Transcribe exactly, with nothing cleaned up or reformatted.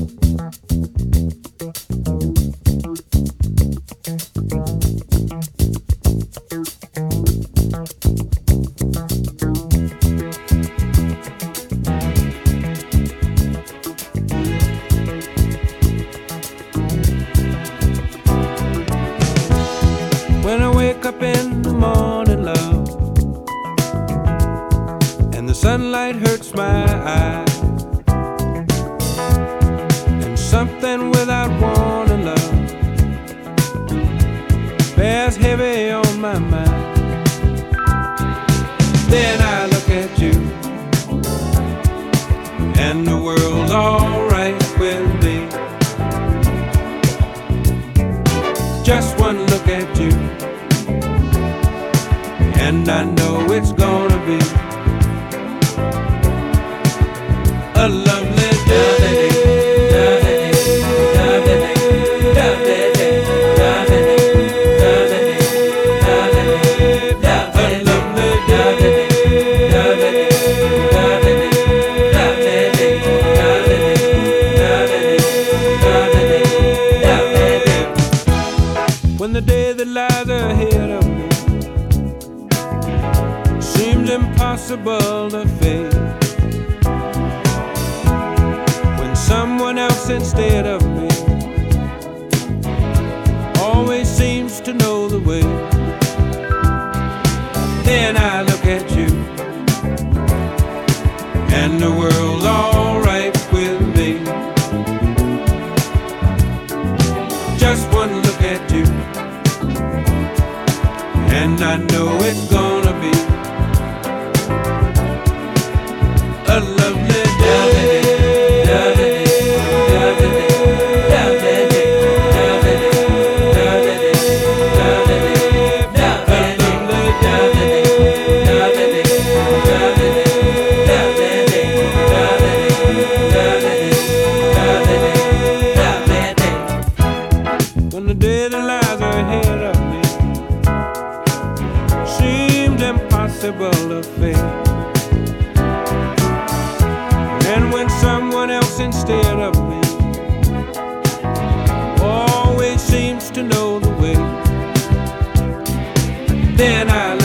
When I wake up in the morning, love, and the sunlight hurts my eyes, and something without warning, love, bears heavy on my mind. Then I look at you, and the world's alright with me. Just one look at you, and I know it's gonna be a lovely day. When the day that lies ahead of me seems impossible to face, when someone else instead of me always seems to know the way, then I look at you, and the world's alright with me. Just one look at you, and I know it's gonna be a lovely day. When the day that lies ahead of me seemed impossible to face, and when someone else instead of me always seems to know the way, then I